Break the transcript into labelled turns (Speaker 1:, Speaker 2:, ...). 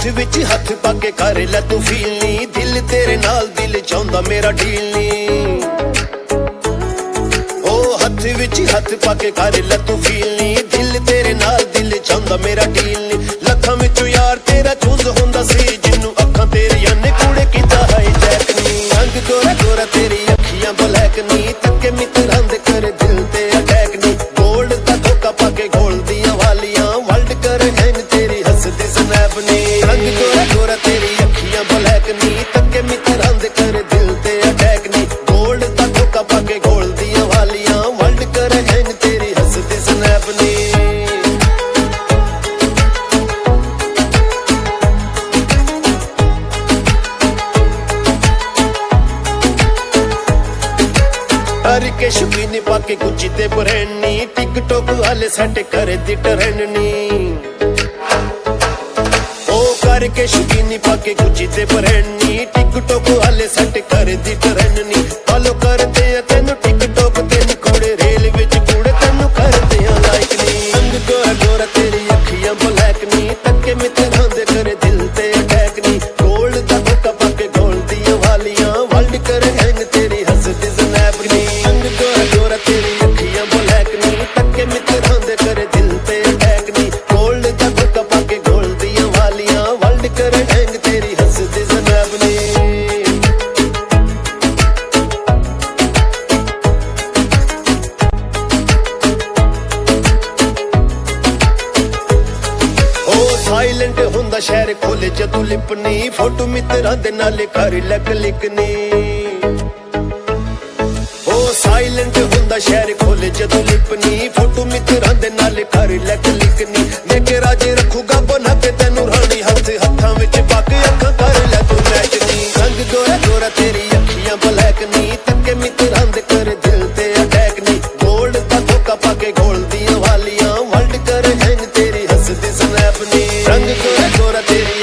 Speaker 1: ਹੱਥ ਵਿੱਚ ਹੱਥ ਪਾ ਕੇ ਕਰ ਲੈ ਤੂੰ ਫੀਲ ਨੀ, ਦਿਲ ਤੇਰੇ ਨਾਲ ਦਿਲ ਚਾਹੁੰਦਾ ਮੇਰਾ ਢੀਲ ਨੀ। ਉਹ ਹੱਥ ਵਿੱਚ ਹੱਥ ਪਾ ਕੇ ਕਰ ਲੈ ਤੂੰ ਫੀਲ ਨੀ, ਦਿਲ ਤੇਰੇ ਨਾਲ ਦਿਲ ਚਾਹੁੰਦਾ ਮੇਰਾ ਢੀਲ ਨੀ। ਲੱਖਾਂ ਵਿੱਚੋਂ ਯਾਰ ਤੇਰਾ ਚੂਜ਼ ਹੁੰਦਾ ਸੀ, ਜਿਹਨੂੰ ਅੱਖਾਂ ਤੇਰੀਆਂ ਨੇ ਕੂੜੇ ਕੀਤਾ ਹੈ ਜੈਕ ਨੀ। ਰੰਗ ਗੋਰਾ ਗੋਰਾ ਤੇਰੀ ਅੱਖੀਆਂ ਬਲੈਕ ਨੀ, ਤੱਕੇ ਮਿੱਤਰਾਂ ਦੇ ਕਰ ਦਿਲ ਤੇ ਅਟੈਕ ਨੀ। ਗੋਲਡ ਦਾ ਧੋਖਾ ਪਾ ਕੇ ਗੋਲਦੀਆਂ ਵਾਲੀਆਂ ਵਰਲਡ ਕਰ ਹੈਂਗ ਤੇਰੀ ਹੱਸਦੀ ਸਨੈਪ ਨੀ। ਰੰਗ ਗੋਰਾ ਗੋਰਾ ਤੇਰੀ ਅੱਖੀਆਂ ਬਲੈਕ ਨੀ, ਤੱਕੇ ਮਿੱਤਰਾਂ ਦੇ ਕਰ ਦਿਲ ਤੇ ਅਟੈਕ ਨੀ। ਗੋਲਡ ਦਾ ਧੋਖਾ ਪਾ ਕੇ ਗੋਲਦੀਆਂ ਵਾਲੀਆਂ ਵਰਲਡ ਕਰ ਹੈਂਗ ਤੇਰੀ ਹੱਸਦੀ ਸਨੈਪ ਨੀ। ਹਰ ਕੇ ਸ਼ੁਕੀਨੀ ਪਾ ਕੇ ਗੁੱਚੀ ਤੇ ਬਰੈਂਡਨੀ, ਟਿਕਟੋਕ ਵਾਲੇ ਸੈੱਟ ਕਰ ਦੀ ਟਰੈਂਡ ਨੀ। ਉਹ ਕਰਕੇ ਸ਼ੁਕੀਨੀ ਪਾ ਕੇ ਗੁੱਚੀ ਤੇ ਬਰੈਂਡਨੀ, ਟਿਕਟੋਕ ਵਾਲੇ ਸੈੱਟ ਕਰ ਦੀ ਟਰੈਂਡ ਨੀ। ਫਾਲੋ ਕਰਦੇ ਆ ਤੈਨੂੰ ਟਿਕਟੋਕ ਤੇ ਨਖੋੜੇ, ਰੇਲ ਵਿੱਚ ਕੂੜੇ ਤੈਨੂੰ ਕਰਦੇ ਆ ਲਾਈਕ ਨੀ। ਰੰਗ ਗੋਰਾ ਗੋਰਾ ਤੇਰੀ ਅੱਖੀਆਂ ਬਲੈਕ ਨੀ, ਤੱਕੇ ਮਿੱਤਰਾਂ ਦੇ ਕਰ ਦਿਲ ਤੇ ਅਟੈਕ ਨੀ। ਗੋਲਡ ਦਾ ਧੋਖਾ ਪਾ ਕੇ ਗੋਲਦੀਆਂ ਵਾਲੀਆਂ ਵਰਲਡ ਕਰ ਹੈਂਗ ਤੇਰੀ ਹੱਸਦੀ ਸਨੈਪ ਨੀ। ਰੰਗ ਗੋਰਾ ਗੋਰਾ ਤੇਰੀ ਅੱਖੀਆਂ ਬਲੈਕ ਨੀ, ਤੱਕੇ ਮਿੱਤਰਾਂ ਦੇ ਕਰ ਦਿਲ ਤੇ ਅਟੈਕ ਨੀ। ਗੋਲਡ ਦਾ ਧੋਖਾ ਪਾ ਕੇ ਗੋਲਦੀਆਂ ਵਾਲੀਆਂ ਵਰਲਡ ਕਰ ਹੈਂਗ ਤੇਰੀ ਹੱਸਦੀ ਸਨੈਪ ਨੀ। ਸਾਇਲੈਂਟ ਹੁੰਦਾ ਸ਼ਹਿਰ ਖੋਲੇ ਜਦੋਂ ਲਿਪਨੀ, ਫੋਟੋ ਮਿੱਤਰਾਂ ਦੇ ਨਾਲ ਕਰ ਲੈ ਕਲਿੱਕ ਨੀ। ਉਹ ਸਾਇਲੈਂਟ ਹੁੰਦਾ ਸ਼ਹਿਰ ਖੋਲੇ ਜਦੋਂ ਲਿਪਨੀ, ਫੋਟੋ ਮਿੱਤਰਾਂ ਦੇ ਨਾਲ ਕਰ ਲੈ ਕਲਿੱਕ ਨੀ। ਦੇਖ ਰਾਜੇ ਰੱਖੂਗਾ ਬਣਾ ਕੇ ਤੈਨੂੰ ਰਾਣੀ, ਹੱਥ ਹੱਥਾਂ ਵਿੱਚ ਪਾ ਕੇ ਅੱਖਾਂ ਕਰ ਲੈ ਤੂੰ ਮੈਚ ਨੀ। ਰੰਗ ਗੋਰਾ ਗੋਰਾ ਤੇਰੀ ਅੱਖੀਆਂ ਬਲੈਕ ਨੀ, ਤੱਕੇ ਮਿੱਤਰਾਂ ਦੇ ਕਰ ਦਿਲ ਤੇ ਅਟੈਕ ਨੀ। ਗੋਲਡ ਦਾ ਧੋਖਾ ਪਾ ਕੇ ਗੋਲਦੀਆਂ ਵਾਲੀਆਂ ਵਰਲਡ ਕਰ ਹੈਂਗ ਤੇਰੀ ਹੱਸਦੀ ਸਨੈਪ ਨੀ। ਰੰਗ ਗੋਰਾ ਗੋਰਾ ਤੇਰੀ